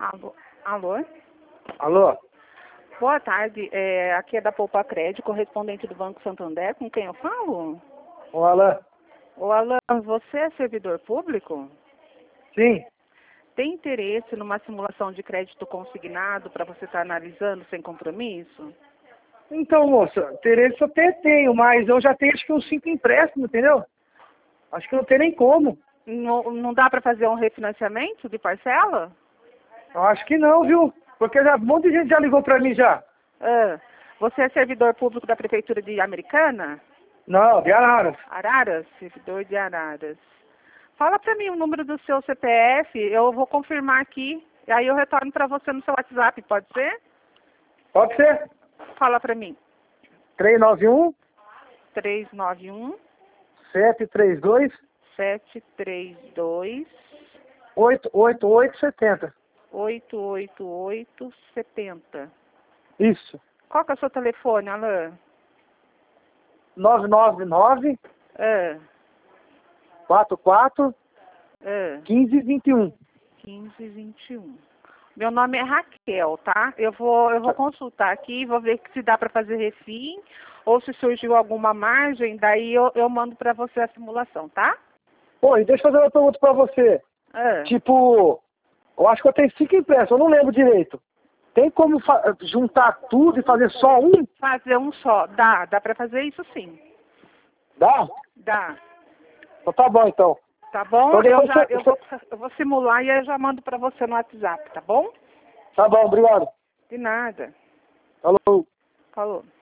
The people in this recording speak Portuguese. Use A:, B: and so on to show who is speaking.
A: Alô? Alô?
B: Alô?
A: Boa tarde. Aqui é da Poupa Crédito, correspondente do Banco Santander. Com quem eu falo?
B: Ô, Alan?
A: Ô, Alan, você é servidor público?
B: Sim.
A: Tem interesse numa simulação de crédito consignado para você estar analisando sem compromisso?
B: Então, moça, interesse eu até tenho, mas eu já tenho acho que uns 5 empréstimos, entendeu? Acho que não tem nem como.
A: Não dá para fazer um refinanciamento de parcela?
B: Eu acho que não, viu? Porque um monte de gente já ligou pra mim já.
A: Você é servidor público da Prefeitura de Americana?
B: Não, de Araras.
A: Araras? Servidor de Araras. Fala para mim o número do seu CPF, eu vou confirmar aqui, e aí eu retorno para você no seu WhatsApp, pode ser?
B: Pode ser?
A: Fala para mim.
B: 391
A: 391
B: 732
A: 732
B: 88870.
A: 88870.
B: Isso.
A: Qual que é o seu telefone, Alain?
B: 999
A: Ah,
B: 44
A: ah,
B: 1521.
A: 1521. Meu nome é Raquel, tá? Eu vou consultar aqui, vou ver se dá para fazer refim ou se surgiu alguma margem, daí eu mando para você a simulação, tá?
B: Pô, e deixa eu fazer uma pergunta pra você.
A: Ah,
B: Tipo, eu acho que eu tenho 5 empréstimos, eu não lembro direito. Tem como juntar tudo e fazer só um?
A: fazer um só. Dá para fazer isso sim.
B: Dá?
A: Dá.
B: Então tá bom, então.
A: Tá bom?
B: Então depois
A: Eu vou simular e eu já mando para você no WhatsApp, tá bom?
B: Tá bom, obrigado.
A: De nada.
B: Falou.
A: Falou.